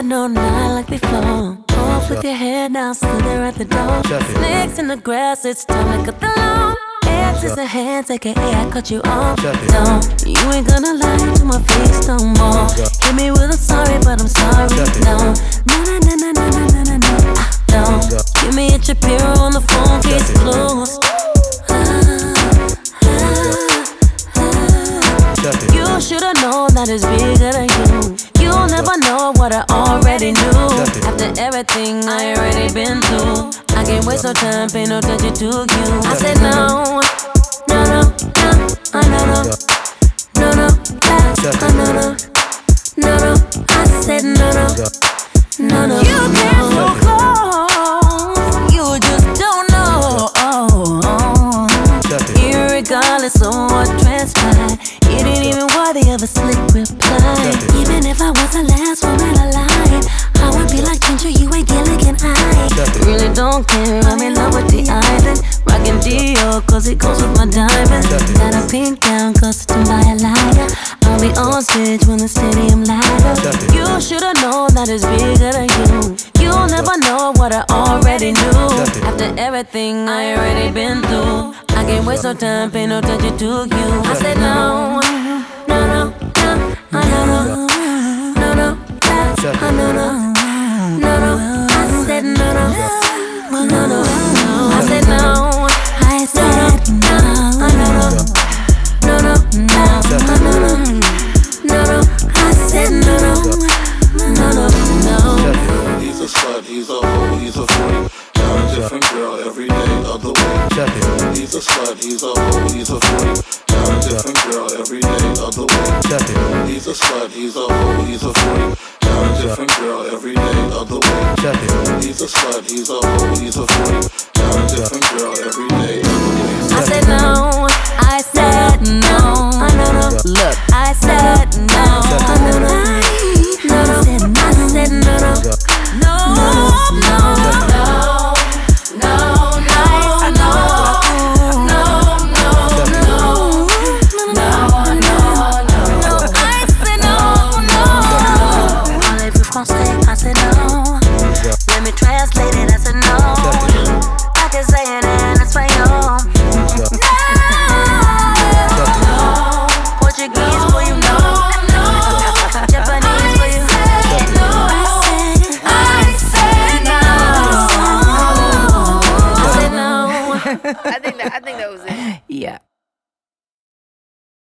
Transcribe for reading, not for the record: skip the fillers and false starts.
no, not like before. Off with your hair now, still there at the door. Snakes in the grass, it's time to cut the lawn. Hands is a hand, aka I cut you off. Don't, you ain't gonna lie to my face no more. Hit me with a sorry, but I'm sorry. No, no. Don't, give me a Shapiro on the phone, case closed. You should've known that it's bigger than you. You'll never know what I already knew. After everything I already been through, I can't waste no time, pay no attention to you. I said no, no, no, no, I said no. You can't so close, you just don't know. Irregardless of what transpired, you didn't even worthy of a slick reply. Even if I was the last woman alive, I would be like Ginger, you ain't Gilligan. I really don't care, I'm in love with the island. Rockin' Dior, cause it goes with my diamonds. Got a pink gown, custom by a liar. I'll be on stage when the stadium light up. You should've known that it's bigger than you. You'll never know what I already knew. After everything I already been through, I can't waste no time, pay no attention to you. I said no, no, I said no. I said no. I said no. He's a slut, he's a hoe, he's a freak. Got a different girl every day of the week. He's a slut, he's a hoe, he's a freak. Got a different girl every day of the week. He's a slut, he's a hoe, he's a freak. Got a different girl every day of the week. He's a slut, he's a hoe, he's a freak. Got a different girl every day of the week. I said no, I said no. Look, I said no. I said no. I said no. Let me translate it, I said no. I can say it in Espanol. No. Portuguese for you know. Japanese for you. I said no. I said no. I think that was it. Yeah.